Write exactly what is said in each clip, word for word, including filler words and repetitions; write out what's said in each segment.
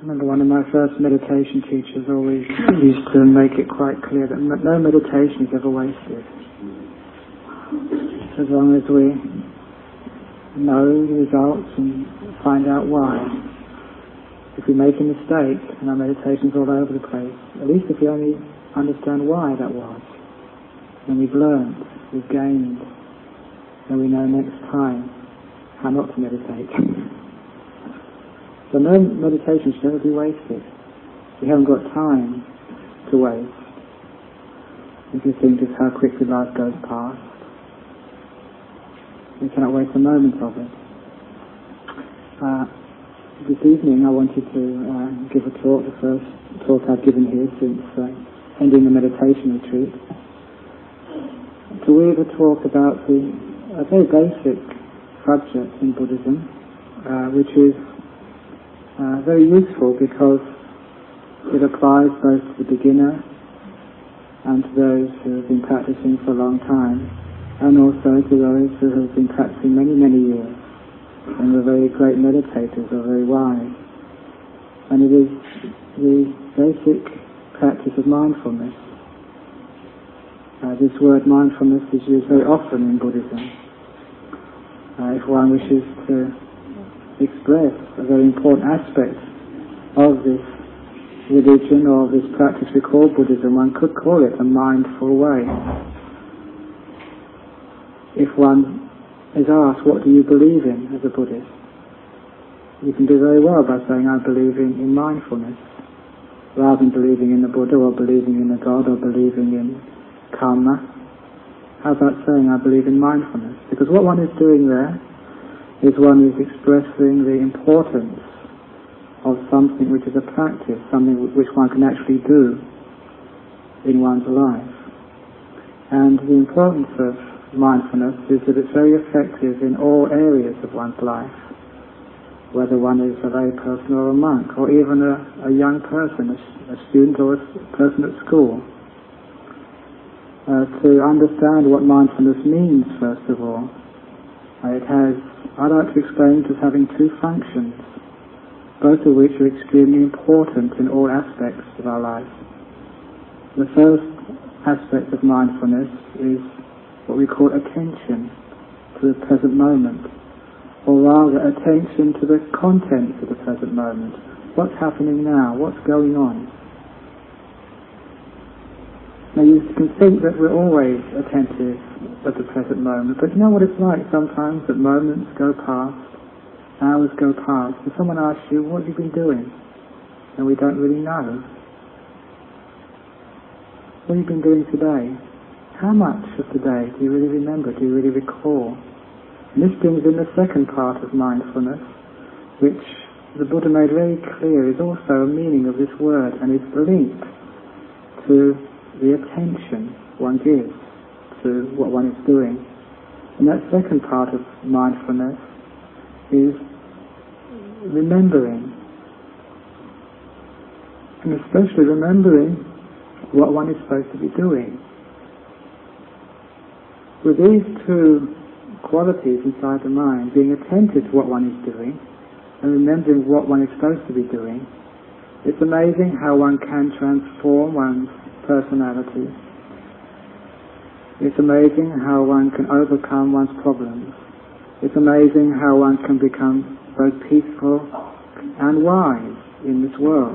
remember one of my first meditation teachers always used to make it quite clear that no meditation is ever wasted. As long as we know the results and find out why. If we make a mistake and our meditation's all over the place, at least if we only understand why that was, then we've learned, we've gained, and we know next time how not to meditate. So no meditation should ever be wasted. We haven't got time to waste. If you think just how quickly life goes past, we cannot waste a moment of it. Uh, this evening I wanted to uh, give a talk, the first talk I've given here since uh, ending the meditation retreat. To weave a talk about the a very basic subject in Buddhism, uh, which is uh, very useful because it applies both to the beginner and to those who have been practicing for a long time, and also to those who have been practicing many, many years and were very great meditators or very wise. And it is the basic practice of mindfulness. Uh, this word mindfulness is used very often in Buddhism. Uh, if one wishes to express a very important aspect of this religion or this practice we call Buddhism, one could call it a mindful way. If one is asked, what do you believe in as a Buddhist? You can do very well by saying, I believe in, in mindfulness, rather than believing in the Buddha or believing in a God or believing in karma. How about saying, I believe in mindfulness? Because what one is doing there is one is expressing the importance of something which is a practice, something which one can actually do in one's life. And the importance of mindfulness is that it's very effective in all areas of one's life, whether one is a lay person or a monk, or even a, a young person, a, a student or a person at school. Uh, to understand what mindfulness means, first of all, uh, it has, I like to explain it as having two functions, both of which are extremely important in all aspects of our life. The first aspect of mindfulness is what we call attention to the present moment, or rather attention to the contents of the present moment. What's happening now? What's going on? Now you can think that we're always attentive at the present moment, but you know what it's like sometimes that moments go past, hours go past, and someone asks you, what have you been doing? And we don't really know. What have you been doing today? How much of today do you really remember, do you really recall? And this brings in the second part of mindfulness, which the Buddha made very clear is also a meaning of this word, and is linked to the attention one gives to what one is doing. And that second part of mindfulness is remembering, and especially remembering what one is supposed to be doing. With these two qualities inside the mind, being attentive to what one is doing and remembering what one is supposed to be doing, it's amazing how one can transform one's personality. It's amazing how one can overcome one's problems. It's amazing how one can become both peaceful and wise in this world.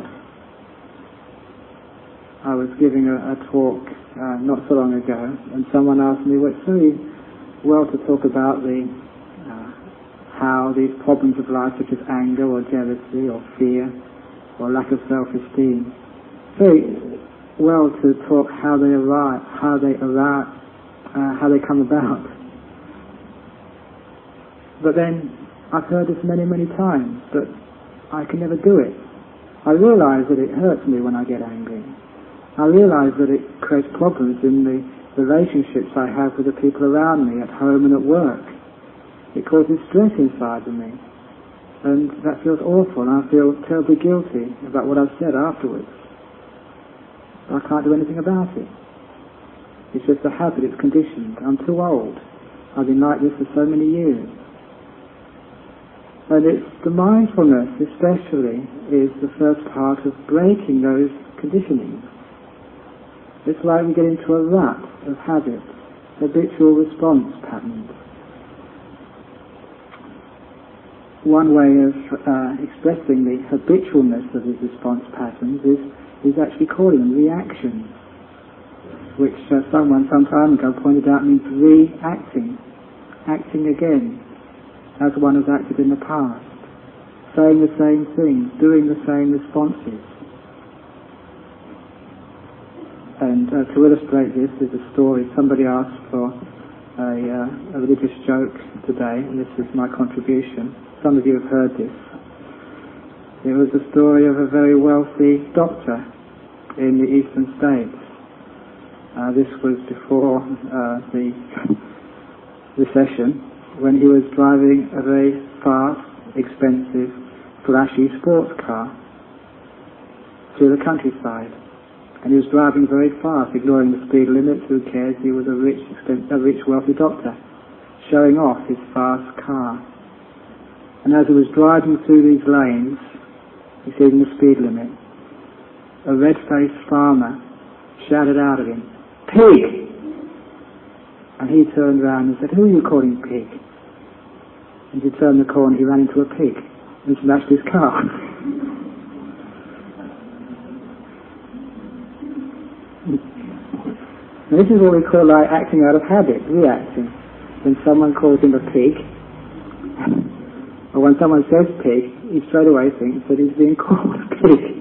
I was giving a, a talk uh, not so long ago, and someone asked me, well, it's very well to talk about the uh, how these problems of life, such as anger or jealousy or fear or lack of self-esteem, very well to talk how they arrive, how they arrive, uh, how they come about. But then I've heard this many, many times, but I can never do it. I realise that it hurts me when I get angry. I realise that it creates problems in the relationships I have with the people around me, at home and at work. It causes stress inside of me, and that feels awful, and I feel terribly guilty about what I've said afterwards. I can't do anything about it. It's just a habit, it's conditioned. I'm too old. I've been like this for so many years. And it's the mindfulness especially is the first part of breaking those conditionings. It's like we get into a rut of habits, habitual response patterns. One way of uh, expressing the habitualness of these response patterns is, is actually calling them reactions, which uh, someone some time ago pointed out means reacting, acting again, as one has acted in the past, saying the same things, doing the same responses. And uh, to illustrate this is a story. Somebody asked for a, uh, a religious joke today, and this is my contribution. Some of you have heard this. It was the story of a very wealthy doctor in the eastern states. Uh, this was before uh, the recession, when he was driving a very fast, expensive, flashy sports car through the countryside. And he was driving very fast, ignoring the speed limit. Who cares? He was a rich, a rich, wealthy doctor, showing off his fast car. And as he was driving through these lanes, exceeding the speed limit, a red-faced farmer shouted out at him, "Pig!" And he turned around and said, "Who are you calling pig?" And he turned the corner, he ran into a pig and smashed his car. Now, this is what we call like acting out of habit, reacting. When someone calls him a pig, or when someone says pig, he straight away thinks that he's being called a pig.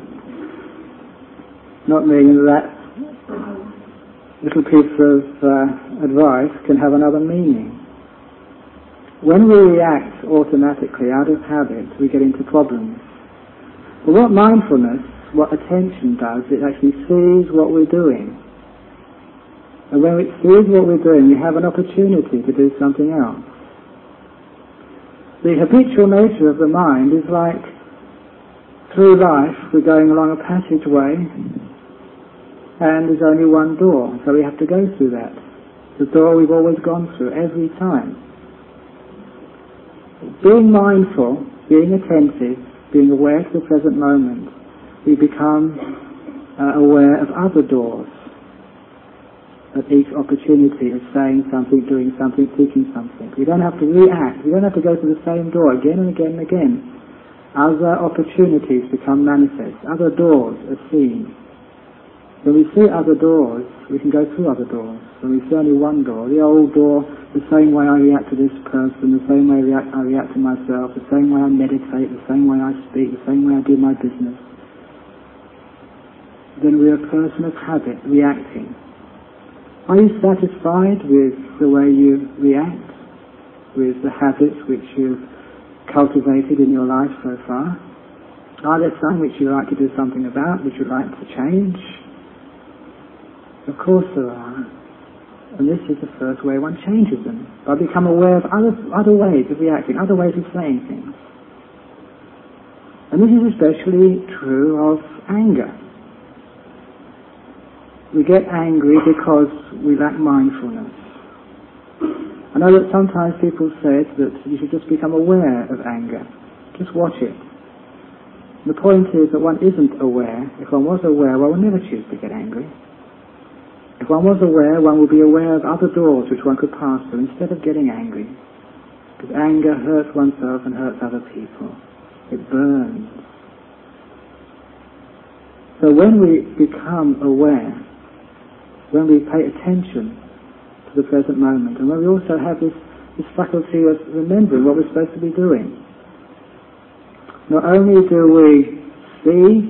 Not meaning that little piece of uh, advice can have another meaning. When we react automatically out of habit, we get into problems. But what mindfulness, what attention does, it actually sees what we're doing. And when it sees what we're doing, we have an opportunity to do something else. The habitual nature of the mind is like, through life, we're going along a passageway, and there's only one door, so we have to go through that. The door we've always gone through, every time. Being mindful, being attentive, being aware of the present moment, we become uh, aware of other doors, at each opportunity of saying something, doing something, thinking something. We don't have to react. We don't have to go to the same door again and again and again. Other opportunities become manifest. Other doors are seen. When we see other doors, we can go through other doors. When we see only one door, the old door, the same way I react to this person, the same way I react, I react to myself, the same way I meditate, the same way I speak, the same way I do my business, then we're a person of habit, reacting. Are you satisfied with the way you react, with the habits which you've cultivated in your life so far? Are there some which you'd like to do something about, which you'd like to change? Of course there are. And this is the first way one changes them, by becoming aware of other, other ways of reacting, other ways of saying things. And this is especially true of anger. We get angry because we lack mindfulness. I know that sometimes people say that you should just become aware of anger. Just watch it. And the point is that one isn't aware. If one was aware, one would never choose to get angry. If one was aware, one would be aware of other doors which one could pass through instead of getting angry. Because anger hurts oneself and hurts other people. It burns. So when we become aware, when we pay attention to the present moment, and when we also have this, this faculty of remembering what we're supposed to be doing, not only do we see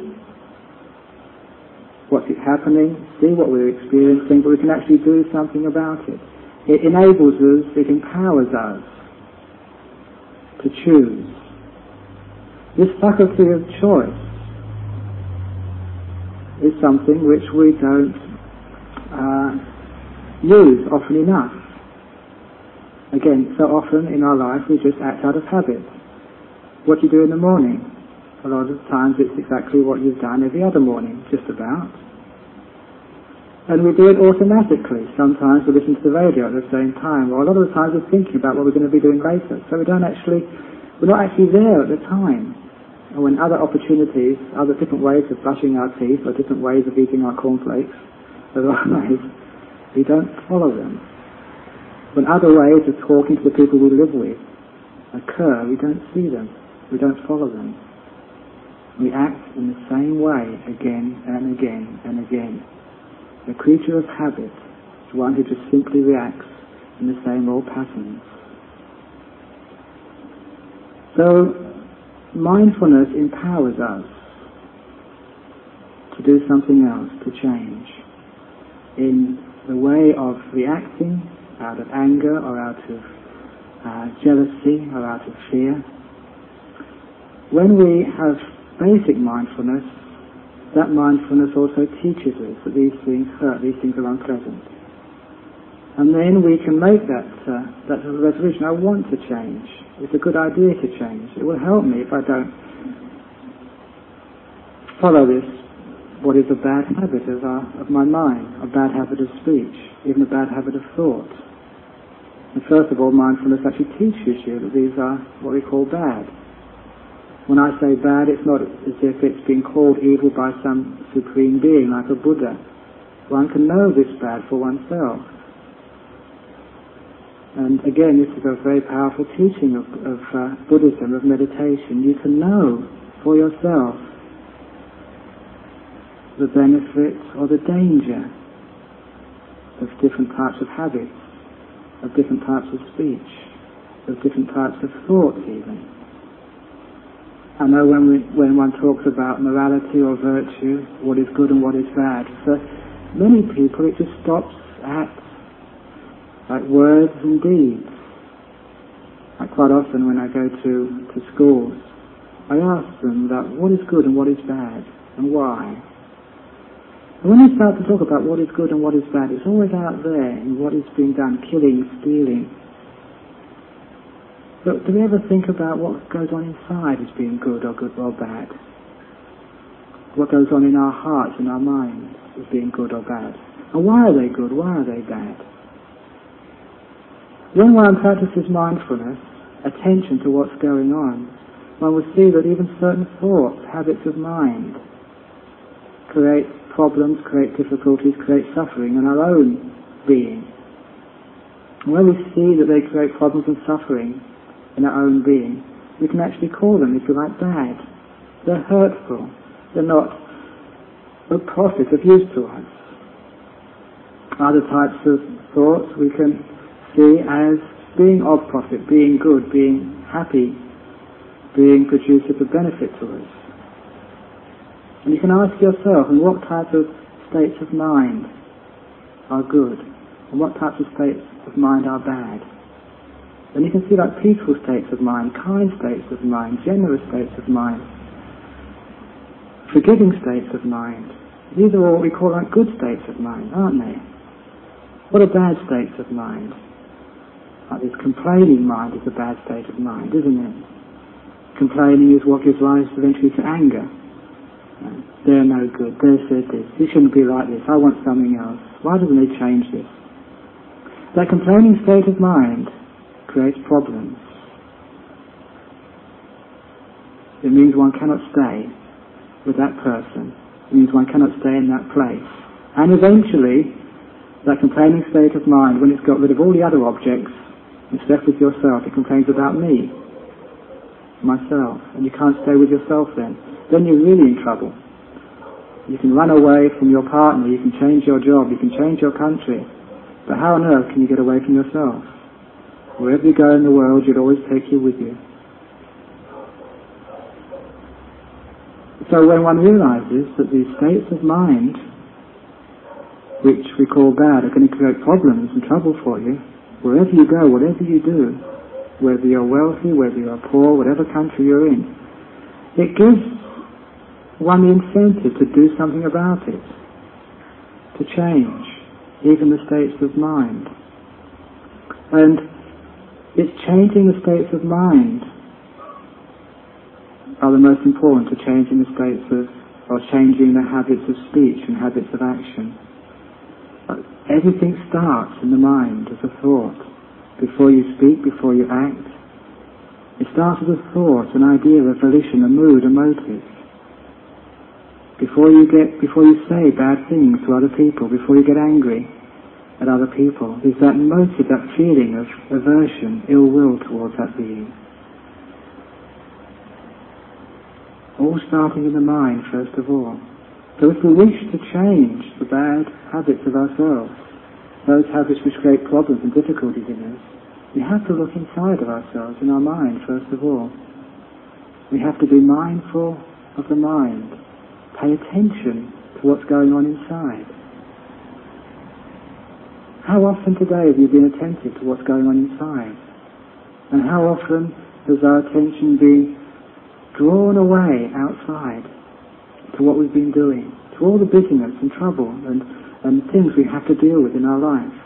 what's happening, see what we're experiencing, but we can actually do something about it. It enables us, it empowers us to choose. This faculty of choice is something which we don't Uh, use often enough. Again, so often in our life we just act out of habit. What you do in the morning, a lot of times it's exactly what you've done every other morning, just about. And we do it automatically. Sometimes we listen to the radio at the same time, or a lot of the times we're thinking about what we're going to be doing later, so we don't actually We're not actually there at the time. And when other opportunities, other different ways of brushing our teeth, or different ways of eating our cornflakes arise, we don't follow them. When other ways of talking to the people we live with occur, we don't see them. We don't follow them. We act in the same way again and again and again. The creature of habit is one who just simply reacts in the same old patterns. So, mindfulness empowers us to do something else, to change. In the way of reacting out of anger or out of uh, jealousy or out of fear. When we have basic mindfulness, that mindfulness also teaches us that these things hurt, these things are unpleasant. And then we can make that, uh, that resolution, I want to change. It's a good idea to change. It will help me if I don't follow this, what is a bad habit of, our, of my mind, a bad habit of speech, even a bad habit of thought. And first of all, mindfulness actually teaches you that these are what we call bad. When I say bad, it's not as if it's being called evil by some supreme being like a Buddha. One can know this bad for oneself. And again, this is a very powerful teaching of, of uh, Buddhism, of meditation. You can know for yourself the benefit or the danger of different types of habits, of different types of speech, of different types of thought even. I know when, we, when one talks about morality or virtue, what is good and what is bad, for many people it just stops at like words and deeds. Like quite often when I go to, to schools, I ask them about what is good and what is bad, and why. And when you start to talk about what is good and what is bad, it's always out there in what is being done, killing, stealing. But do we ever think about what goes on inside as being good or good or bad? What goes on in our hearts, in our minds, as being good or bad? And why are they good? Why are they bad? When one practices mindfulness, attention to what's going on, one will see that even certain thoughts, habits of mind, create problems, create difficulties, create suffering in our own being. And when we see that they create problems and suffering in our own being, we can actually call them, if you like, bad. They're hurtful. They're not of profit, of use to us. Other types of thoughts we can see as being of profit, being good, being happy, being conducive of benefit to us. And you can ask yourself, and what types of states of mind are good, and what types of states of mind are bad. And you can see like peaceful states of mind, kind states of mind, generous states of mind, forgiving states of mind. These are all what we call like good states of mind, aren't they? What are bad states of mind? Like this complaining mind is a bad state of mind, isn't it? Complaining is what gives rise eventually to anger. They're no good, they said this, this shouldn't be like this, I want something else. Why doesn't he change this? That complaining state of mind creates problems. It means one cannot stay with that person. It means one cannot stay in that place. And eventually, that complaining state of mind, when it's got rid of all the other objects, it's left with yourself, it complains about me, myself, and you can't stay with yourself then. Then you're really in trouble. You can run away from your partner, you can change your job, you can change your country, but how on earth can you get away from yourself? Wherever you go in the world, you'll always take you with you. So when one realizes that these states of mind, which we call bad, are going to create problems and trouble for you, wherever you go, whatever you do, whether you're wealthy, whether you're poor, whatever country you're in, it gives one the incentive to do something about it, to change even the states of mind. And it's changing the states of mind are the most important to changing the states of, or changing the habits of speech and habits of action. Everything starts in the mind as a thought. Before you speak, before you act, It starts with a thought, an idea, a volition, a mood, a motive. Before you get, before you say bad things to other people, before you get angry at other people, there's that motive, that feeling of aversion, ill will towards that being. All starting in the mind, first of all. So if we wish to change the bad habits of ourselves, those habits which create problems and difficulties in us, we have to look inside of ourselves, in our mind, first of all. We have to be mindful of the mind. Pay attention to what's going on inside. How often today have you been attentive to what's going on inside? And how often has our attention been drawn away outside to what we've been doing, to all the busyness and trouble and, and things we have to deal with in our life?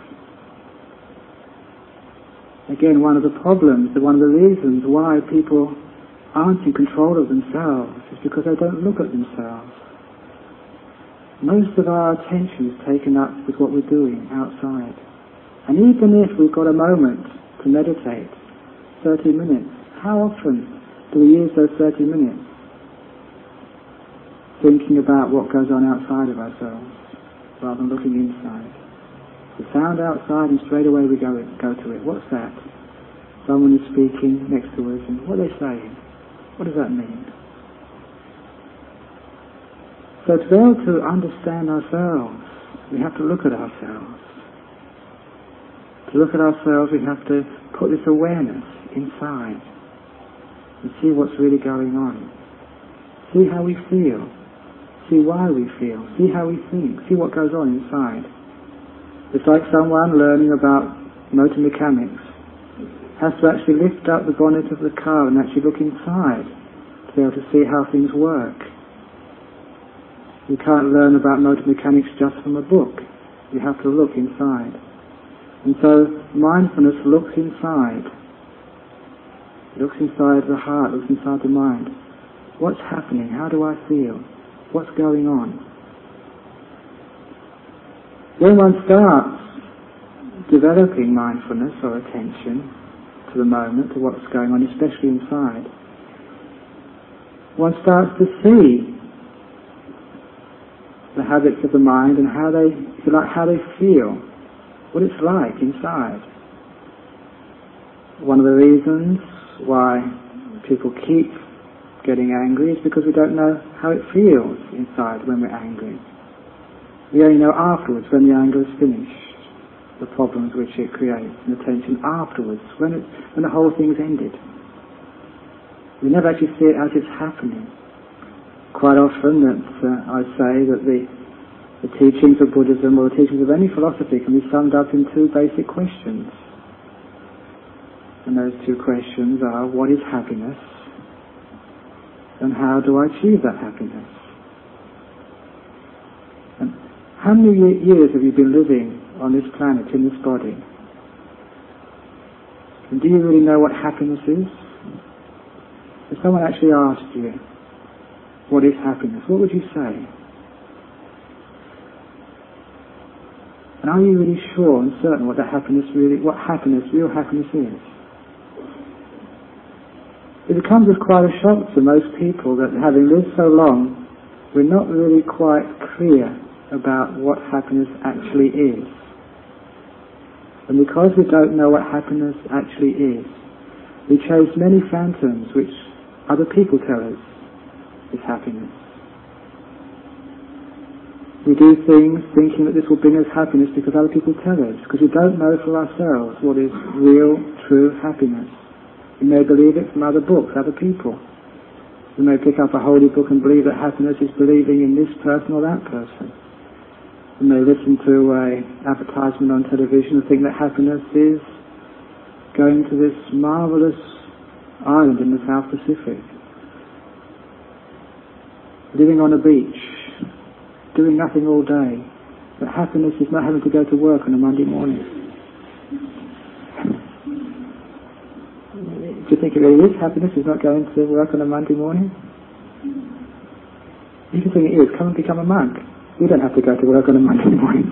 Again, one of the problems, one of the reasons why people aren't in control of themselves is because they don't look at themselves. Most of our attention is taken up with what we're doing outside. And even if we've got a moment to meditate, thirty minutes, how often do we use those thirty minutes thinking about what goes on outside of ourselves rather than looking inside? The sound outside and straight away we go, go to it. What's that? Someone is speaking next to us and what are they saying? What does that mean? So to be able to understand ourselves, we have to look at ourselves. To look at ourselves, we have to put this awareness inside and see what's really going on. See how we feel. See why we feel. See how we think. See what goes on inside. It's like someone learning about motor mechanics has to actually lift up the bonnet of the car and actually look inside to be able to see how things work. You can't learn about motor mechanics just from a book. You have to look inside. And so mindfulness looks inside. It looks inside the heart, looks inside the mind. What's happening? How do I feel? What's going on? When one starts developing mindfulness or attention to the moment, to what's going on, especially inside, one starts to see the habits of the mind and how they, if you like, how they feel, what it's like inside. One of the reasons why people keep getting angry is because we don't know how it feels inside when we're angry. We only know afterwards, when the anger is finished, the problems which it creates, and the tension afterwards, when, it, when the whole thing's ended. We never actually see it as it's happening. Quite often that uh, I say that the, the teachings of Buddhism or the teachings of any philosophy can be summed up in two basic questions. And those two questions are, what is happiness? And how do I achieve that happiness? And how many years have you been living on this planet, in this body? And do you really know what happiness is? If someone actually asked you, what is happiness? What would you say? And are you really sure and certain what the happiness really, what happiness, real happiness is? It comes as quite a shock to most people that having lived so long, we're not really quite clear about what happiness actually is. And because we don't know what happiness actually is, we chase many phantoms which other people tell us is happiness. We do things thinking that this will bring us happiness because other people tell us, because we don't know for ourselves what is real, true happiness. We may believe it from other books, other people. We may pick up a holy book and believe that happiness is believing in this person or that person. We may listen to an advertisement on television and think that happiness is going to this marvellous island in the South Pacific, living on a beach, doing nothing all day. But happiness is not having to go to work on a Monday morning. Do you think it really is? Happiness is not going to work on a Monday morning? You can think it is. Come and become a monk. You don't have to go to work on a Monday morning.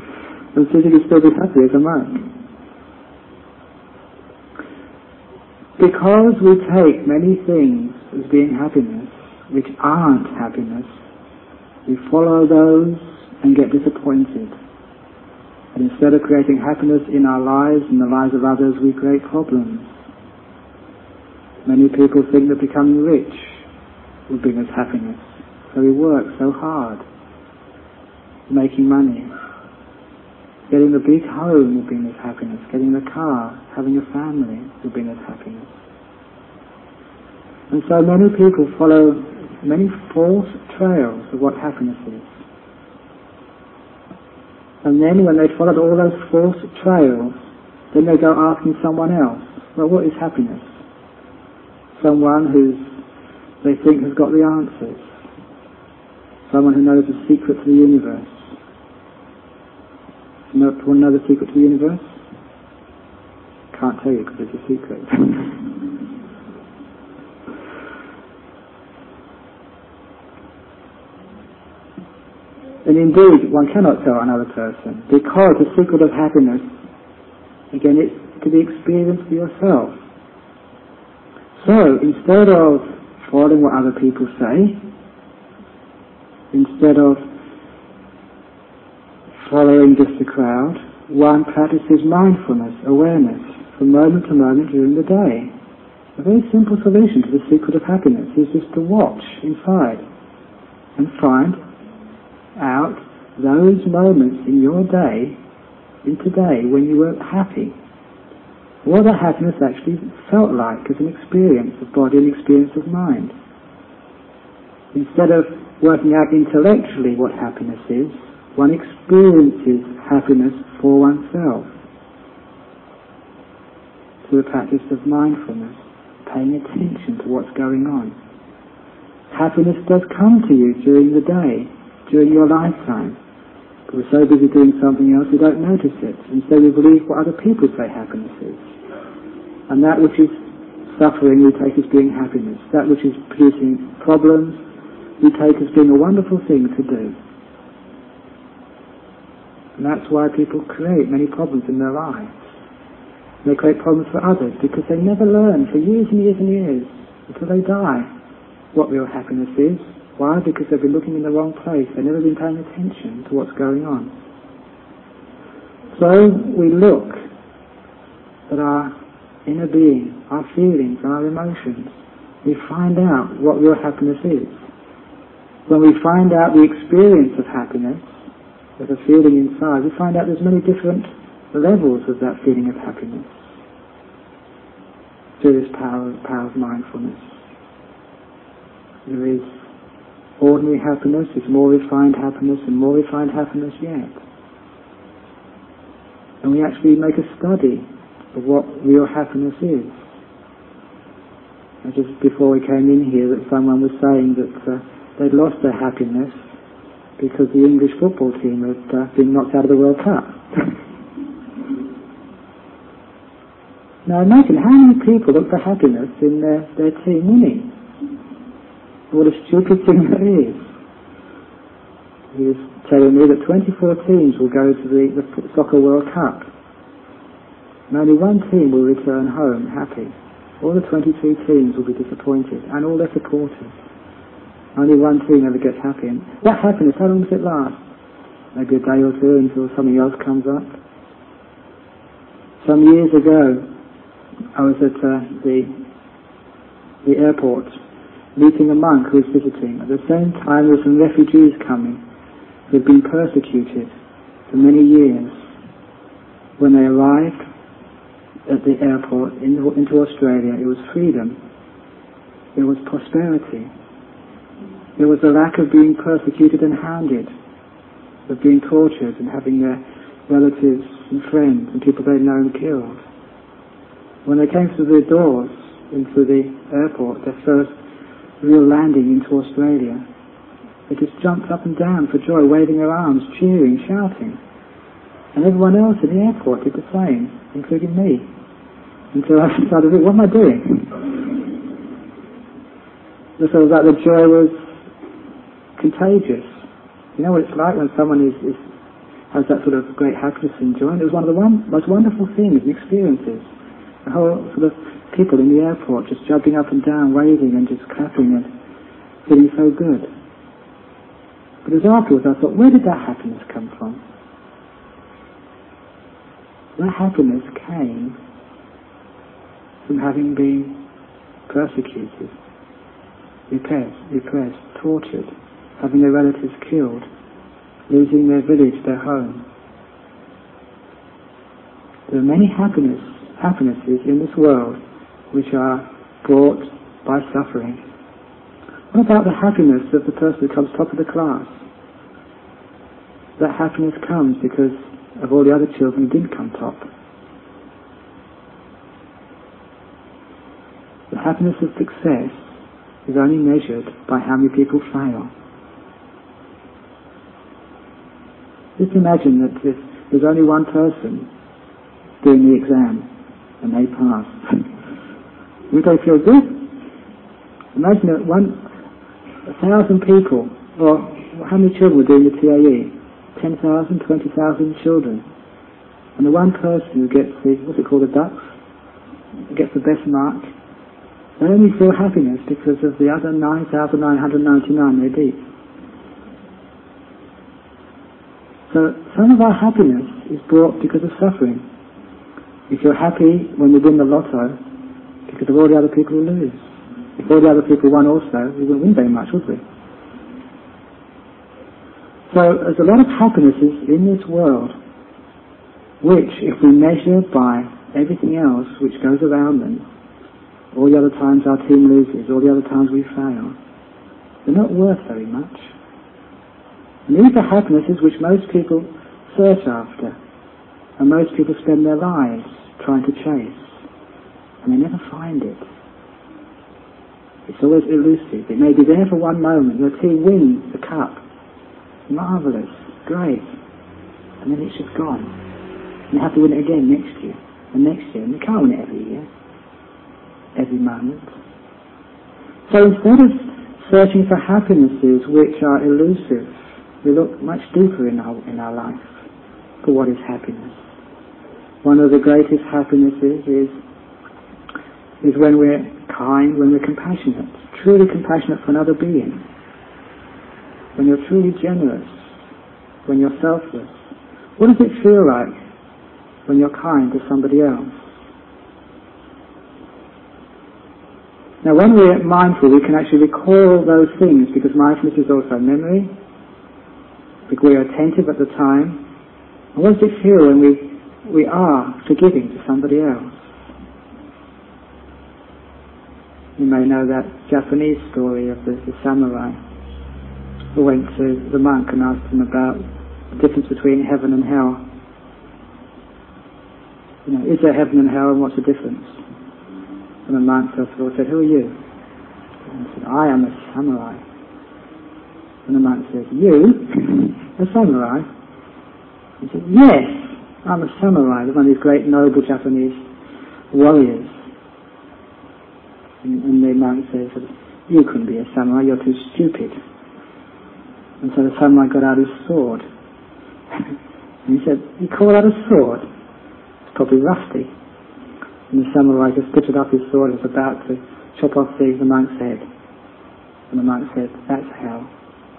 And so you can still be happy as a monk. Because we take many things as being happiness, which aren't happiness, we follow those and get disappointed. And instead of creating happiness in our lives and the lives of others, we create problems. Many people think that becoming rich will bring us happiness. So we work so hard, making money. Getting a big home will bring us happiness. Getting a car, having a family will bring us happiness. And so many people follow many false trails of what happiness is. And then when they've followed all those false trails, then they go asking someone else, well, what is happiness? Someone who they think has got the answers. Someone who knows the secret to the universe. You know, want to know the secret to the universe? Can't tell you because it's a secret. And indeed, one cannot tell another person, because the secret of happiness, again, it's to be experienced for yourself. So, instead of following what other people say, instead of following just the crowd, one practices mindfulness, awareness, from moment to moment during the day. A very simple solution to the secret of happiness is just to watch inside and find out those moments in your day, in today, when you were happy. What that happiness actually felt like as an experience of body and experience of mind. Instead of working out intellectually what happiness is, one experiences happiness for oneself through the practice of mindfulness, paying attention to what's going on. Happiness does come to you during the day, during your lifetime. But we're so busy doing something else we don't notice it. Instead we believe what other people say happiness is. And that which is suffering we take as being happiness. That which is producing problems we take as being a wonderful thing to do. And that's why people create many problems in their lives. They create problems for others because they never learn for years and years and years until they die what real happiness is. Why? Because they've been looking in the wrong place. They've never been paying attention to what's going on. So we look at our inner being, our feelings and our emotions. We find out what real happiness is. When we find out the experience of happiness, with a feeling inside, we find out there's many different levels of that feeling of happiness through this power, power of mindfulness. There is ordinary happiness, there's more refined happiness, and more refined happiness yet. And we actually make a study of what real happiness is. And just before we came in here, that someone was saying that uh, they'd lost their happiness because the English football team had uh, been knocked out of the World Cup. Now imagine how many people look for happiness in their, their team winning. What a stupid thing that is. He was telling me that twenty-four teams will go to the, the Soccer World Cup. And only one team will return home happy. All the twenty-two teams will be disappointed, and all their supporters. Only one team ever gets happy. And that happiness, how long does it last? Maybe a day or two until something else comes up. Some years ago, I was at uh, the the airport meeting a monk who was visiting. At the same time, there were some refugees coming who had been persecuted for many years. When they arrived at the airport in, into Australia, it was freedom. It was prosperity. There was a lack of being persecuted and hounded, of being tortured and having their relatives and friends and people they'd known killed. When they came through the doors into the airport, their first real landing into Australia, they just jumped up and down for joy, waving their arms, cheering, shouting. And everyone else in the airport did the same, including me. Until I started to think, what am I doing? Just so that the joy was contagious. You know what it's like when someone is, is has that sort of great happiness and joy. And it was one of the one, most wonderful things and experiences. The whole sort of people in the airport just jumping up and down, waving and just clapping and feeling so good. But as afterwards I thought, where did that happiness come from? That happiness came from having been persecuted, repressed, repressed, tortured, having their relatives killed, losing their village, their home. There are many happiness, happinesses in this world which are brought by suffering. What about the happiness of the person who comes top of the class? That happiness comes because of all the other children who didn't come top. The happiness of success is only measured by how many people fail. Just imagine that if there's only one person doing the exam and they pass. Would they feel good? Imagine that one, a thousand people, or how many children were doing the T A E? ten thousand, twenty thousand children. And the one person who gets the, what's it called, the ducks, gets the best mark, they only feel happiness because of the other nine thousand nine hundred ninety-nine they beat. So some of our happiness is brought because of suffering. If you're happy when you win the lotto, because of all the other people who lose. If all the other people won also, we wouldn't win very much, would we? So there's a lot of happinesses in this world which, if we measure by everything else which goes around them, all the other times our team loses, all the other times we fail, they're not worth very much. And these are happinesses which most people search after, and most people spend their lives trying to chase, and they never find it. It's always elusive. It may be there for one moment. Your team wins the cup. Marvellous, great, and then it's just gone. And you have to win it again next year, and next year, and you can't win it every year, every moment. So instead of searching for happinesses which are elusive, we look much deeper in our, in our life for what is happiness. One of the greatest happinesses is, is when we're kind, when we're compassionate, truly compassionate for another being. When you're truly generous, when you're selfless. What does it feel like when you're kind to somebody else? Now when we're mindful, we can actually recall those things, because mindfulness is also memory, because we're attentive at the time. And what does it feel when we, we are forgiving to somebody else? You may know that Japanese story of the, the samurai who went to the monk and asked him about the difference between heaven and hell. You know, is there heaven and hell, and what's the difference? And the monk first of all said, who are you? And he said, I am a samurai. And the monk said, you? A samurai? He said, yes, I'm a samurai, one of these great noble Japanese warriors. And, and the monk says, you couldn't be a samurai, you're too stupid. And so the samurai got out his sword. And he said, you call that a sword? It's probably rusty. And the samurai just lifted up his sword and was about to chop off the, the monk's head. And the monk said, that's hell.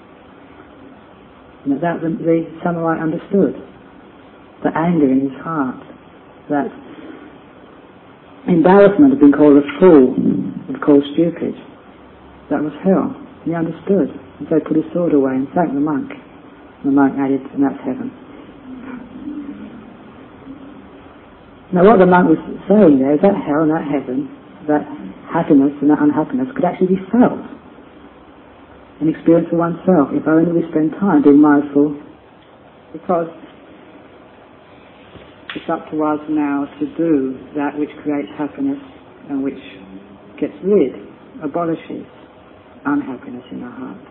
And at that the, the samurai understood. The anger in his heart. That embarrassment of being called a fool, of called stupid. That was hell. He understood. And so he put his sword away and thanked the monk. And the monk added, and that's heaven. Now what the monk was saying there is that hell and that heaven, that happiness and that unhappiness could actually be felt and experienced for oneself if only we spend time being mindful, because it's up to us now to do that which creates happiness and which gets rid, abolishes unhappiness in our hearts.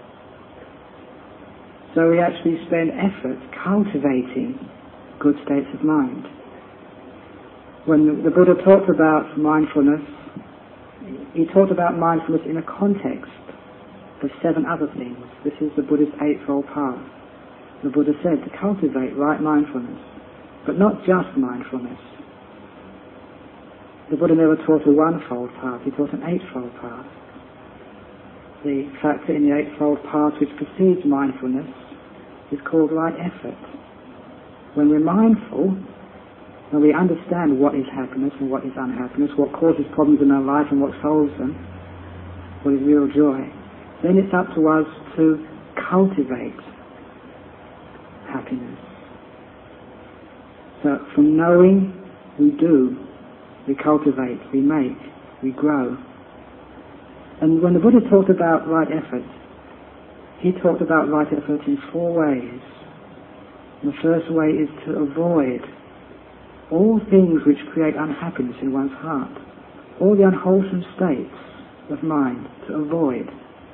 So we actually spend effort cultivating good states of mind. When the Buddha talked about mindfulness, he talked about mindfulness in a context of seven other things. This is the Buddha's Eightfold Path. The Buddha said to cultivate right mindfulness, but not just mindfulness. The Buddha never taught a one-fold path, he taught an eightfold path. The factor in the eightfold path which precedes mindfulness is called right effort. When we're mindful, when we understand what is happiness and what is unhappiness, what causes problems in our life and what solves them, what is real joy, then it's up to us to cultivate happiness. So from knowing, we do, we cultivate, we make, we grow. And when the Buddha talked about right effort, he talked about right effort in four ways. And the first way is to avoid all things which create unhappiness in one's heart, all the unwholesome states of mind, to avoid.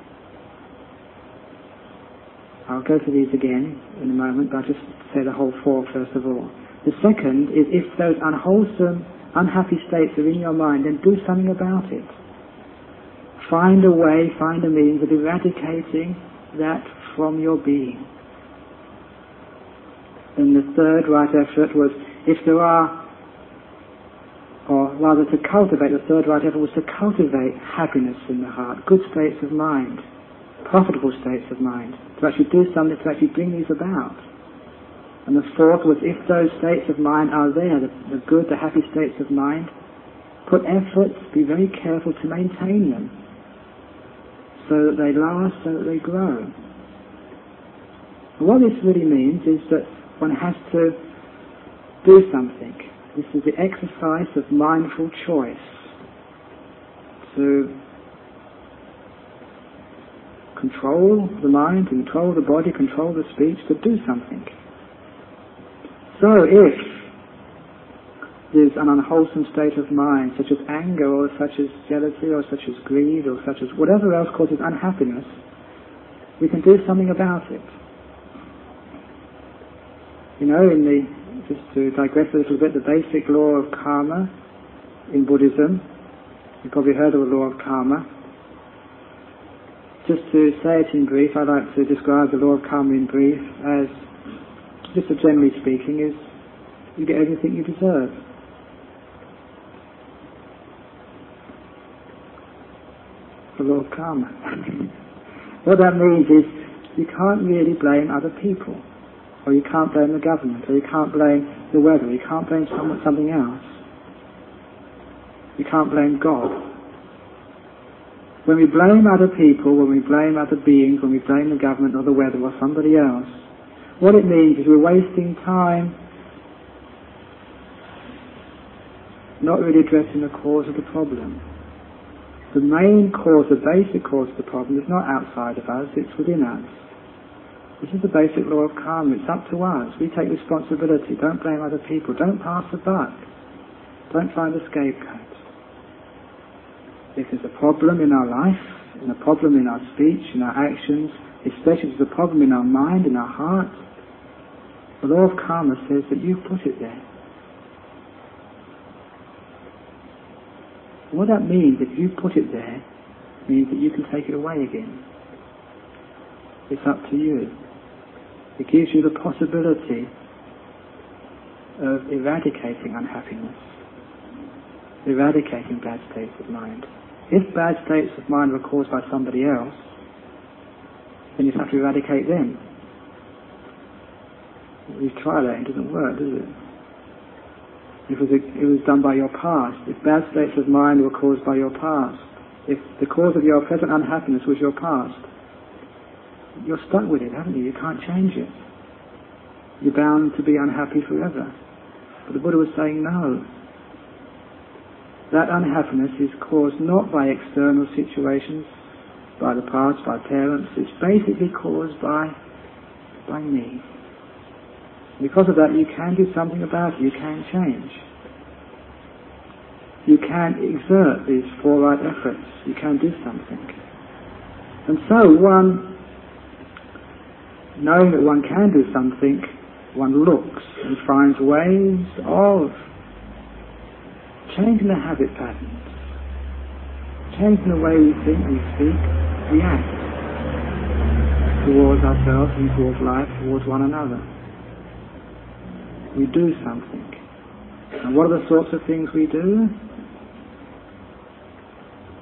I'll go through these again in a moment, but I'll just say the whole four first of all. The second is, if those unwholesome, unhappy states are in your mind, then do something about it. Find a way, find a means of eradicating that from your being. And the third right effort was, if there are, or rather to cultivate, the third right effort was to cultivate happiness in the heart, good states of mind, profitable states of mind, to actually do something to actually bring these about. And the fourth was, if those states of mind are there, the, the good, the happy states of mind, put efforts, be very careful to maintain them, so that they last, so that they grow. And what this really means is that one has to do something. This is the exercise of mindful choice, to control the mind, control the body, control the speech, to do something. So if there's an unwholesome state of mind, such as anger, or such as jealousy, or such as greed, or such as whatever else causes unhappiness, we can do something about it. You know, in the, just to digress a little bit, the basic law of karma in Buddhism, you've probably heard of the law of karma. Just to say it in brief, I like to describe the law of karma in brief as, just generally speaking, is you get everything you deserve. The law of karma. What that means is you can't really blame other people, or you can't blame the government, or you can't blame the weather, you can't blame someone, something else. You can't blame God. When we blame other people, when we blame other beings, when we blame the government or the weather or somebody else, what it means is we're wasting time not really addressing the cause of the problem. The main cause, the basic cause of the problem is not outside of us, it's within us. This is the basic law of karma. It's up to us. We take responsibility. Don't blame other people. Don't pass the buck. Don't find a scapegoat. If there's a problem in our life, and a problem in our speech, in our actions, especially if there's a problem in our mind, in our heart, the law of karma says that you put it there. What that means, if you put it there, means that you can take it away again. It's up to you. It gives you the possibility of eradicating unhappiness, eradicating bad states of mind. If bad states of mind were caused by somebody else, then you have to eradicate them. You try that, it doesn't work, does it? If it was, it was done by your past, if bad states of mind were caused by your past, if the cause of your present unhappiness was your past, you're stuck with it, haven't you? You can't change it. You're bound to be unhappy forever. But the Buddha was saying, no. That unhappiness is caused not by external situations, by the past, by parents. It's basically caused by, by me. Because of that, you can do something about it. You can change. You can exert these four right efforts. You can do something. And so one, knowing that one can do something, one looks and finds ways of changing the habit patterns, changing the way we think, we speak, we act towards ourselves and towards life, towards one another. We do something. And what are the sorts of things we do?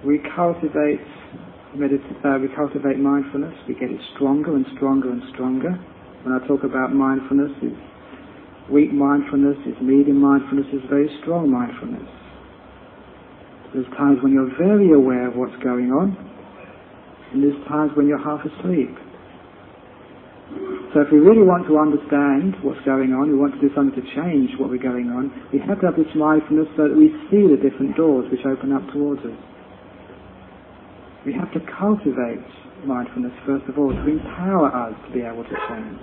we cultivate medit- uh, we cultivate mindfulness, we get it stronger and stronger and stronger. When I talk about mindfulness, it's weak mindfulness, it's medium mindfulness, it's very strong mindfulness. There's times when you're very aware of what's going on, and there's times when you're half asleep. So if we really want to understand what's going on, we want to do something to change what we're going on, we have to have this mindfulness so that we see the different doors which open up towards us. We have to cultivate mindfulness, first of all, to empower us to be able to change.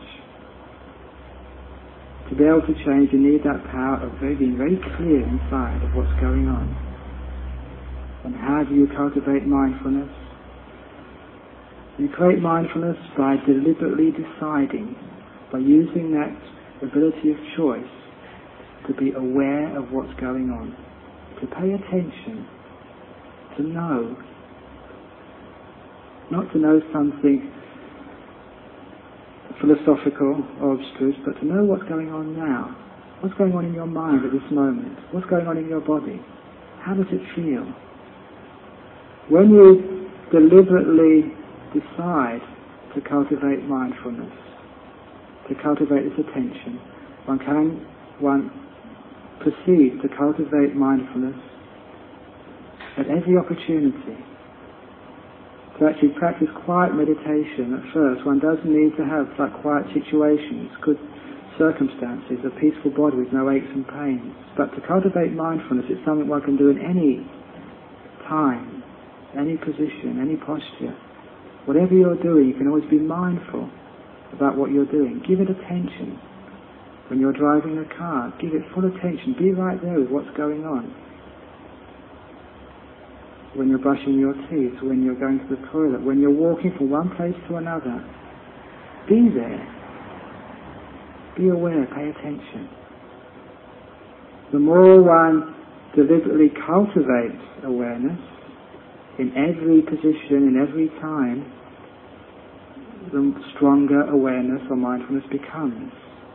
To be able to change, you need that power of being very clear inside of what's going on. And how do you cultivate mindfulness? You create mindfulness by deliberately deciding, by using that ability of choice to be aware of what's going on, to pay attention, to know. Not to know something philosophical or abstruse, but to know what's going on now. What's going on in your mind at this moment? What's going on in your body? How does it feel? When you deliberately decide to cultivate mindfulness, to cultivate this attention, one can one proceed to cultivate mindfulness at every opportunity. To actually practice quiet meditation at first, one does need to have like quiet situations, good circumstances, a peaceful body with no aches and pains. But to cultivate mindfulness, it's something one can do in any time, any position, any posture. Whatever you're doing, you can always be mindful about what you're doing. Give it attention. When you're driving a car, give it full attention. Be right there with what's going on. When you're brushing your teeth, when you're going to the toilet, when you're walking from one place to another, be there. Be aware, pay attention. The more one deliberately cultivates awareness in every position, in every time, the stronger awareness or mindfulness becomes.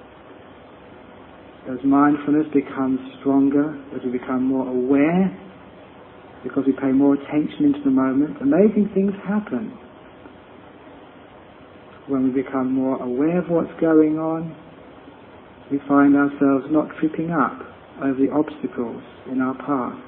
As mindfulness becomes stronger, as we become more aware, because we pay more attention into the moment, amazing things happen. When we become more aware of what's going on, we find ourselves not tripping up over the obstacles in our path.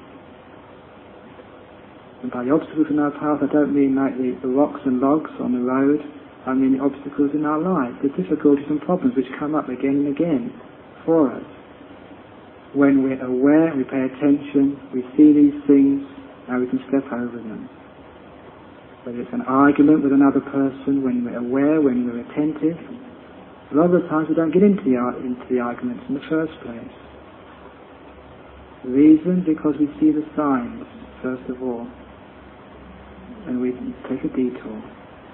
And by the obstacles in our path, I don't mean like the, the rocks and logs on the road, I mean the obstacles in our life, the difficulties and problems which come up again and again for us. When we're aware, we pay attention, we see these things, now we can step over them. Whether it's an argument with another person, when we're aware, when we're attentive, a lot of the times we don't get into the, into the arguments in the first place. The reason, because we see the signs, first of all, and we take a detour.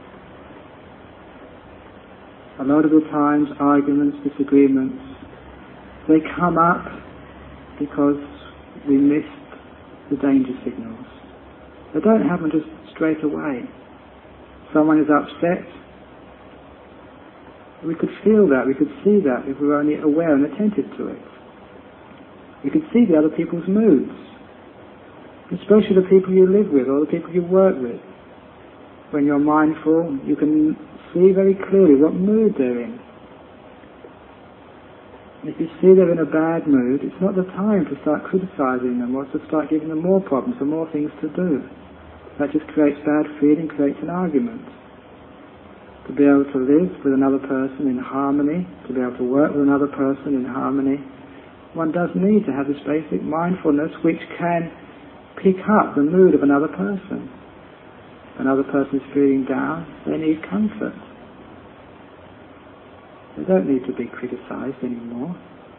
A lot of the times, arguments, disagreements, they come up because we missed the danger signals. They don't happen just straight away. Someone is upset. We could feel that, we could see that if we were only aware and attentive to it. We could see the other people's moods, especially the people you live with or the people you work with. When you're mindful, you can see very clearly what mood they're in. If you see they're in a bad mood, it's not the time to start criticizing them or to start giving them more problems or more things to do. That just creates bad feeling, creates an argument. To be able to live with another person in harmony, to be able to work with another person in harmony, one does need to have this basic mindfulness which can pick up the mood of another person. If another person is feeling down, they need comfort. They don't need to be criticized anymore.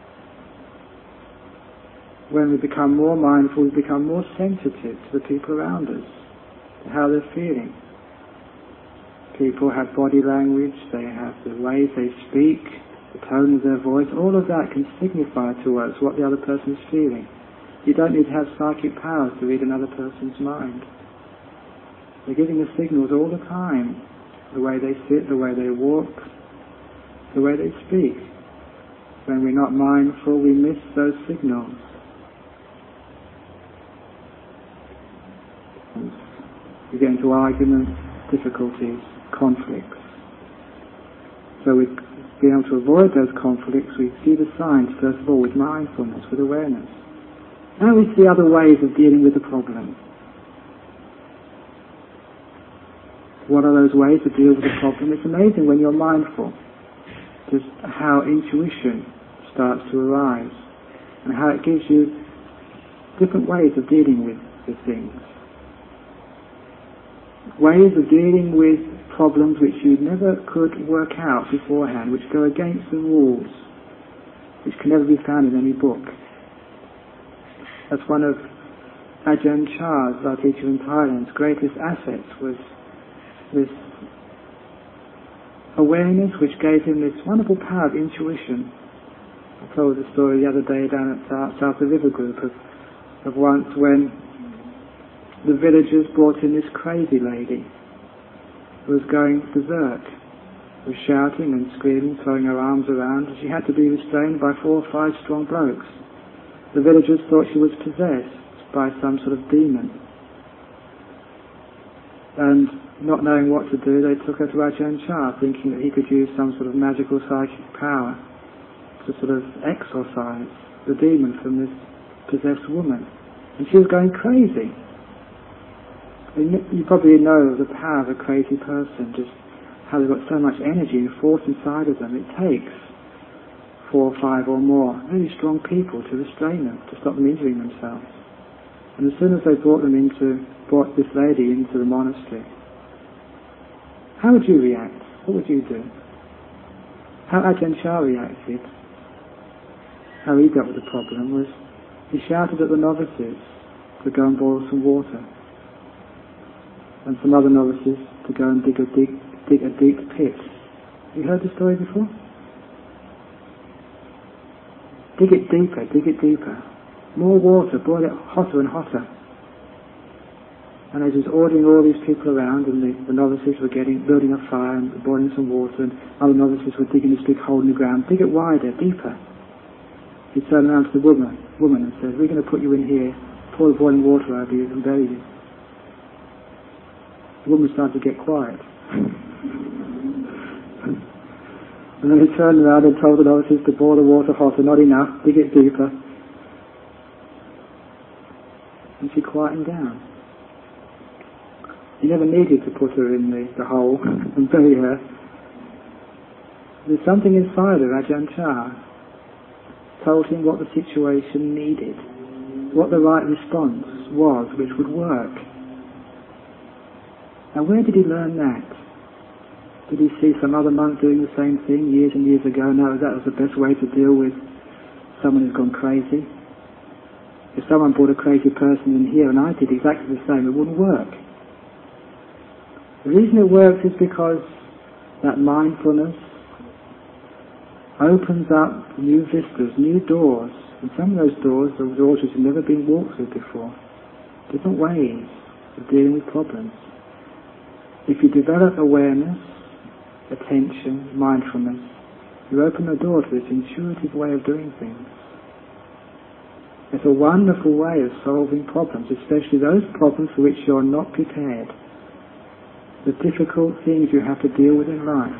When we become more mindful, we become more sensitive to the people around us, to how they're feeling. People have body language, they have the ways they speak, the tone of their voice, all of that can signify to us what the other person is feeling. You don't need to have psychic powers to read another person's mind. They're giving us signals all the time, the way they sit, the way they walk, the way they speak. When we're not mindful, we miss those signals. We get into arguments, difficulties, conflicts. So we being able to avoid those conflicts, we see the signs, first of all, with mindfulness, with awareness. Now we see other ways of dealing with the problem. What are those ways to deal with the problem? It's amazing when you're mindful, just how intuition starts to arise, and how it gives you different ways of dealing with, with things. Ways of dealing with problems which you never could work out beforehand, which go against the rules, which can never be found in any book. That's one of Ajahn Chah's, our teacher in Thailand's greatest assets, was this awareness which gave him this wonderful power of intuition. I told the story the other day down at South, South the River Group of, of once when the villagers brought in this crazy lady who was going berserk, was shouting and screaming, throwing her arms around, and she had to be restrained by four or five strong blokes. The villagers thought she was possessed by some sort of demon, and not knowing what to do, they took her to Ajahn Chah, thinking that he could use some sort of magical psychic power to sort of exorcise the demon from this possessed woman. And she was going crazy. You probably know the power of a crazy person, just how they've got so much energy and force inside of them. It takes four or five or more really strong people to restrain them, to stop them injuring themselves. And as soon as they brought them into, brought this lady into the monastery, how would you react? What would you do? How Ajahn Chah reacted, how he dealt with the problem, was he shouted at the novices to go and boil some water, and some other novices to go and dig a deep, dig a deep pit. You heard the story before? Dig it deeper, dig it deeper. More water, boil it hotter and hotter. And as he was ordering all these people around, and the, the novices were getting, building a fire and boiling some water, and other novices were digging this big hole in the ground, dig it wider, deeper. He turned around to the woman, woman and said, "We're going to put you in here, pour the boiling water over you and bury you." The woman started to get quiet. And then he turned around and told the novices to boil the water hotter, not enough, dig it deeper. And she quietened down. He never needed to put her in the, the hole and bury her. There's something inside of Ajahn Chah told him what the situation needed, what the right response was which would work. Now where did he learn that? Did he see some other monk doing the same thing years and years ago? No, that was the best way to deal with someone who's gone crazy. If someone brought a crazy person in here and I did exactly the same, it wouldn't work. The reason it works is because that mindfulness opens up new vistas, new doors, and some of those doors are doors which have never been walked through before. Different ways of dealing with problems. If you develop awareness, attention, mindfulness, you open the door to this intuitive way of doing things. It's a wonderful way of solving problems, especially those problems for which you're not prepared. The difficult things you have to deal with in life.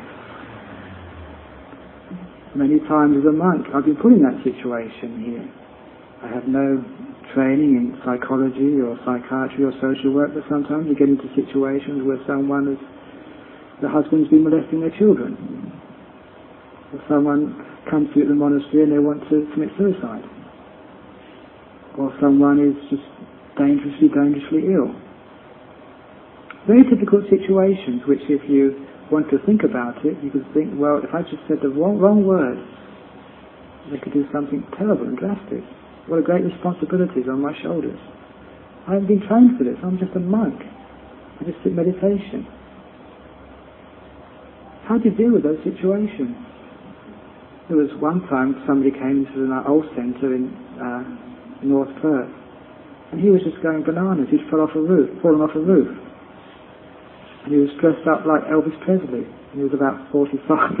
Many times as a monk, I've been put in that situation here. I have no training in psychology or psychiatry or social work, but sometimes you get into situations where someone is, the husband's been molesting their children. Or someone comes to you at the monastery and they want to commit suicide. Or someone is just dangerously, dangerously ill. Very difficult situations which if you want to think about it, you could think, well, if I just said the wrong, wrong words, they could do something terrible and drastic. What a great responsibility is on my shoulders. I haven't been trained for this. I'm just a monk. I just sit meditation. How do you deal with those situations? There was one time somebody came into an old centre in uh, North Perth, and he was just going bananas. He'd fell off a roof, fallen off a roof. And he was dressed up like Elvis Presley. And he was about forty-five.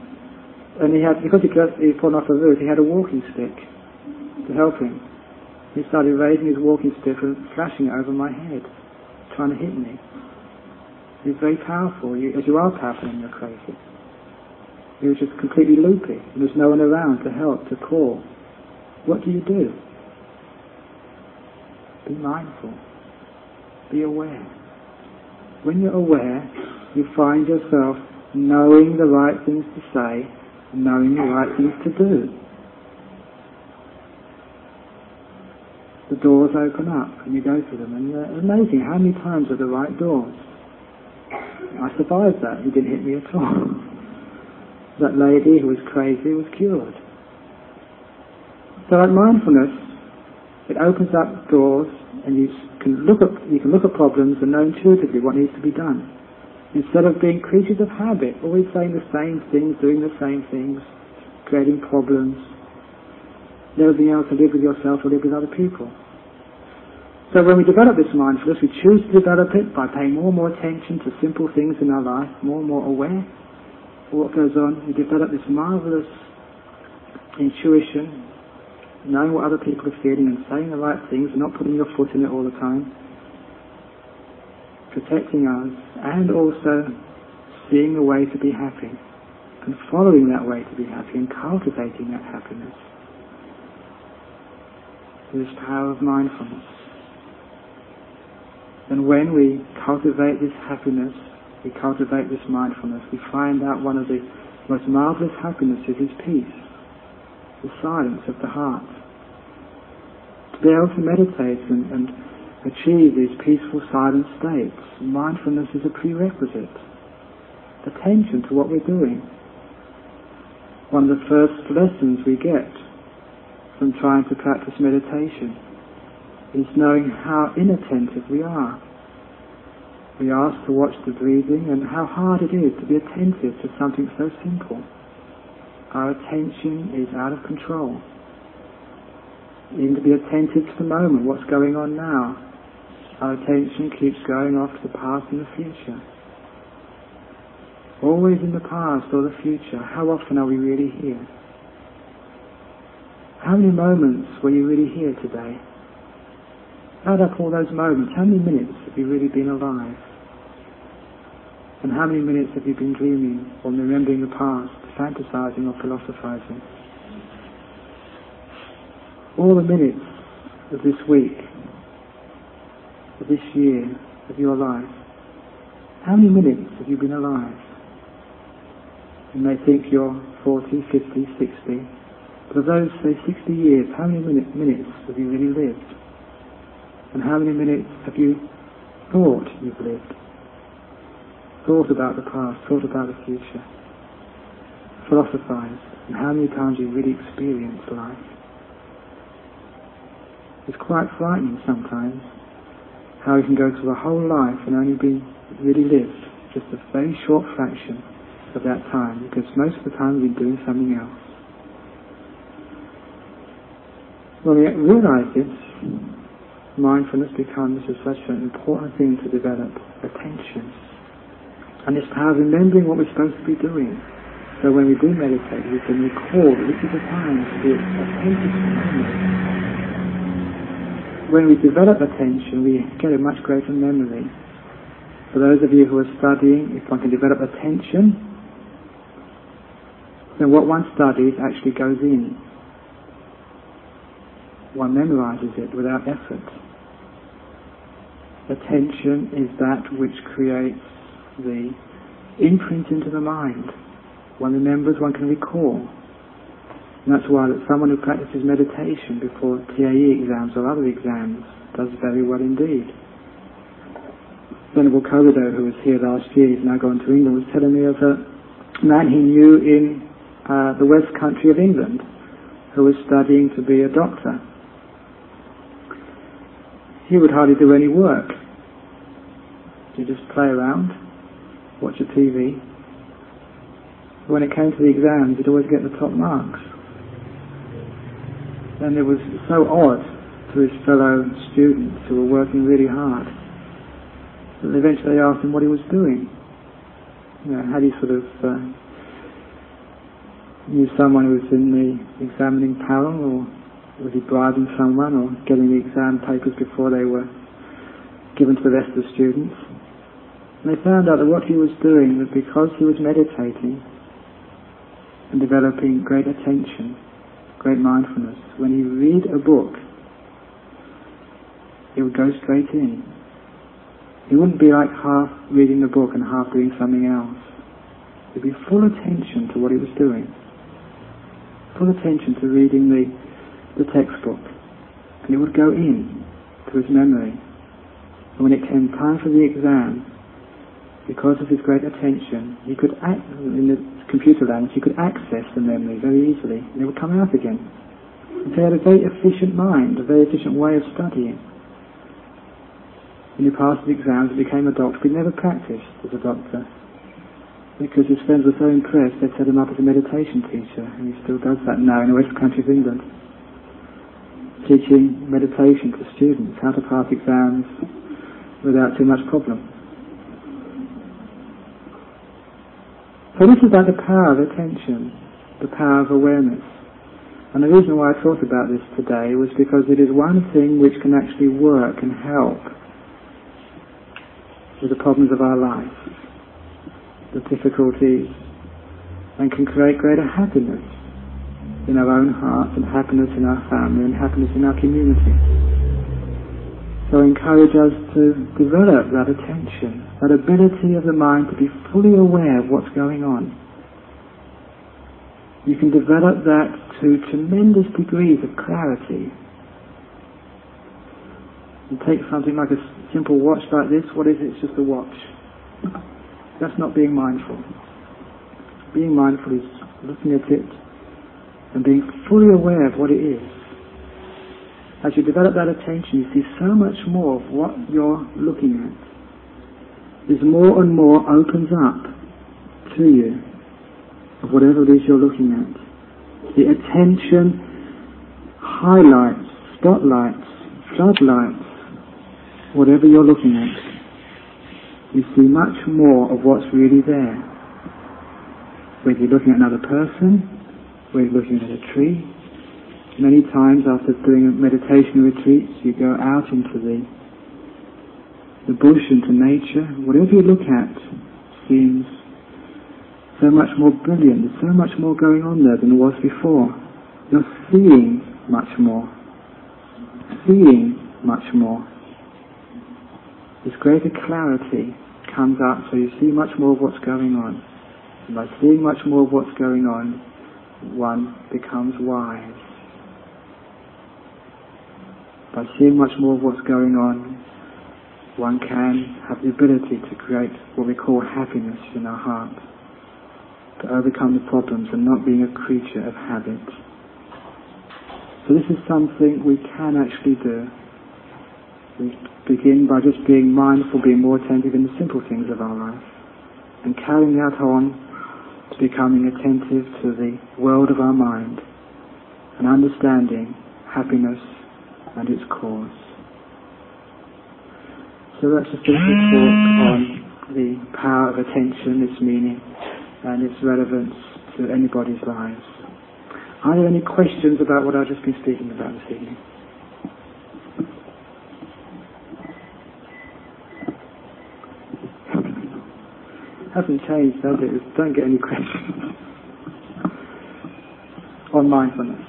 And he had, because he had fallen off a roof, he had a walking stick to help him. He started raising his walking stick and flashing it over my head, trying to hit me. He was very powerful, you, as you are powerful when you're crazy. He was just completely loopy. There was no one around to help, to call. What do you do? Be mindful. Be aware. When you're aware, you find yourself knowing the right things to say, and knowing the right things to do. The doors open up and you go through them, and it's amazing how many times are the right doors. I survived that. He didn't hit me at all. That lady who was crazy was cured. So like mindfulness, it opens up doors, and you can look at you can look at problems and know intuitively what needs to be done. Instead of being creatures of habit, always saying the same things, doing the same things, creating problems, never being able to live with yourself or live with other people. So when we develop this mindfulness, we choose to develop it by paying more and more attention to simple things in our life, more and more aware of what goes on. We develop this marvelous intuition, knowing what other people are feeling and saying the right things and not putting your foot in it all the time, protecting us, and also seeing a way to be happy and following that way to be happy and cultivating that happiness. This power of mindfulness. And when we cultivate this happiness, we cultivate this mindfulness, we find out one of the most marvelous happinesses is peace, the silence of the heart. To be able to meditate and, and achieve these peaceful, silent states, mindfulness is a prerequisite. Attention to what we're doing. One of the first lessons we get from trying to practice meditation is knowing how inattentive we are. We are asked to watch the breathing and how hard it is to be attentive to something so simple. Our attention is out of control. Even to be attentive to the moment, what's going on now. Our attention keeps going off to the past and the future. Always in the past or the future. How often are we really here? How many moments were you really here today? Add up all those moments. How many minutes have you really been alive? And how many minutes have you been dreaming or remembering the past, fantasizing or philosophizing? All the minutes of this week, of this year, of your life. How many minutes have you been alive? You may think you're forty, fifty, sixty. But of those, say, sixty years, how many minute, minutes have you really lived? And how many minutes have you thought you've lived? Thought about the past, thought about the future. Philosophized. And how many times you really experienced life? It's quite frightening sometimes how you can go through a whole life and only be really lived just a very short fraction of that time, because most of the time you've been doing something else. When we realize this, mindfulness becomes such an important thing to develop, attention. And this power of remembering what we're supposed to be doing. So when we do meditate, we can recall that this is the time to be attentive to the moment. When we develop attention, we get a much greater memory. For those of you who are studying, if one can develop attention, then what one studies actually goes in. One memorizes it without effort. Attention is that which creates the imprint into the mind. One remembers, one can recall. And that's why that someone who practices meditation before T A E exams or other exams does very well indeed. Venerable Kobudo, who was here last year, he's now gone to England, was telling me of a man he knew in uh, the West Country of England who was studying to be a doctor. He would hardly do any work. He'd just play around, watch a T V. When it came to the exams, he'd always get the top marks. And it was so odd to his fellow students who were working really hard that eventually they asked him what he was doing. You know, had he sort of uh, knew someone who was in the examining panel, or Was he bribing someone or getting the exam papers before they were given to the rest of the students? And they found out that what he was doing was because he was meditating and developing great attention, great mindfulness. When he read a book, he would go straight in. He wouldn't be like half reading the book and half doing something else. He'd be full attention to what he was doing. Full attention to reading the, the textbook. And it would go in to his memory. And when it came time for the exam, because of his great attention, he could, act, in the computer language, he could access the memory very easily, and it would come out again. And so he had a very efficient mind, a very efficient way of studying. When he passed the exams, he became a doctor, but he never practiced as a doctor. Because his friends were so impressed, they set him up as a meditation teacher, and he still does that now in the west country of England. Teaching meditation to students, how to pass exams without too much problem. So this is about the power of attention, the power of awareness. And the reason why I thought about this today was because it is one thing which can actually work and help with the problems of our life, the difficulties, and can create greater happiness in our own hearts and happiness in our family and happiness in our community. So I encourage us to develop that attention, that ability of the mind to be fully aware of what's going on. You can develop that to tremendous degrees of clarity. You take something like a simple watch like this, what is it? It's just a watch. That's not being mindful. Being mindful is looking at it and being fully aware of what it is. As you develop that attention, you see so much more of what you're looking at. As more and more opens up to you of whatever it is you're looking at. The attention highlights, spotlights, floodlights, whatever you're looking at. You see much more of what's really there. Whether you're looking at another person, whether you're looking at a tree. Many times after doing meditation retreats, you go out into the, the bush, into nature. Whatever you look at seems so much more brilliant. There's so much more going on there than there was before. You're seeing much more. Seeing much more. This greater clarity comes up, so you see much more of what's going on. And by seeing much more of what's going on, one becomes wise. By seeing much more of what's going on, one can have the ability to create what we call happiness in our heart, to overcome the problems and not being a creature of habit. So this is something we can actually do. We begin by just being mindful, being more attentive in the simple things of our life, and carrying that on to becoming attentive to the world of our mind and understanding happiness and its cause. So that's just a little talk on the power of attention, its meaning, and its relevance to anybody's lives. Are there any questions about what I've just been speaking about this evening? Hasn't changed, has it? Don't get any questions on mindfulness.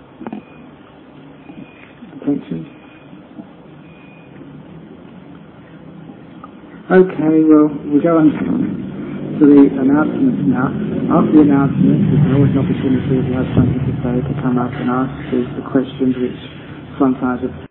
Attention. Okay, well, we go on to the announcements now. After the announcements, there's always an opportunity if you have something to say to come up and ask the questions which sometimes are